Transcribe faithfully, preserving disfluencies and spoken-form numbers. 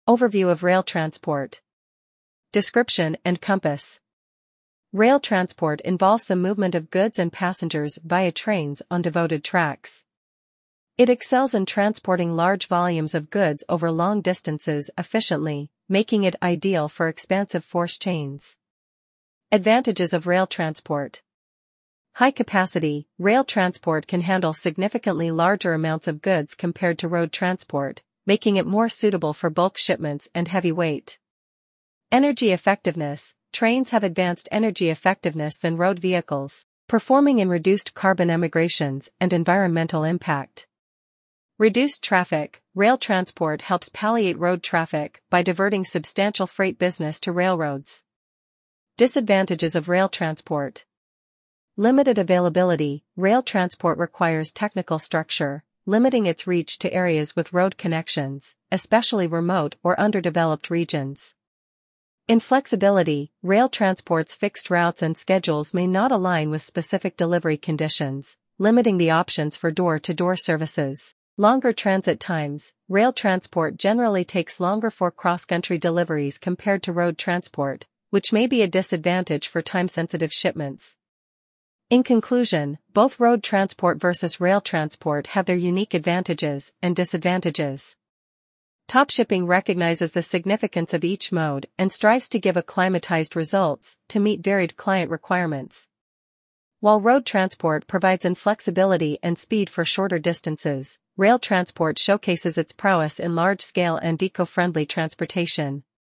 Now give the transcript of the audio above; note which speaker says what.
Speaker 1: Overview of rail transport. Description and compass. Rail transport involves the movement of goods and passengers via trains on devoted tracks. It excels in transporting large volumes of goods over long distances efficiently, making it ideal for expansive force chains. Advantages of rail transport. High capacity. Rail transport can handle significantly larger amounts of goods compared to road transport, making it more suitable for bulk shipments and heavy weight. Energy effectiveness. Trains have advanced energy effectiveness than road vehicles, performing in reduced carbon emigrations and environmental impact. Reduced traffic. Rail transport helps palliate road traffic by diverting substantial freight business to railroads. Disadvantages of rail transport. Limited availability. Rail transport requires technical structure, limiting its reach to areas with road connections, especially remote or underdeveloped regions. Inflexibility. Rail transport's fixed routes and schedules may not align with specific delivery conditions, limiting the options for door-to-door services. Longer transit times. Rail transport generally takes longer for cross-country deliveries compared to road transport, which may be a disadvantage for time-sensitive shipments. In conclusion, both road transport versus rail transport have their unique advantages and disadvantages. Top Shipping recognizes the significance of each mode and strives to give acclimatized results to meet varied client requirements. While road transport provides inflexibility and speed for shorter distances, rail transport showcases its prowess in large-scale and eco-friendly transportation.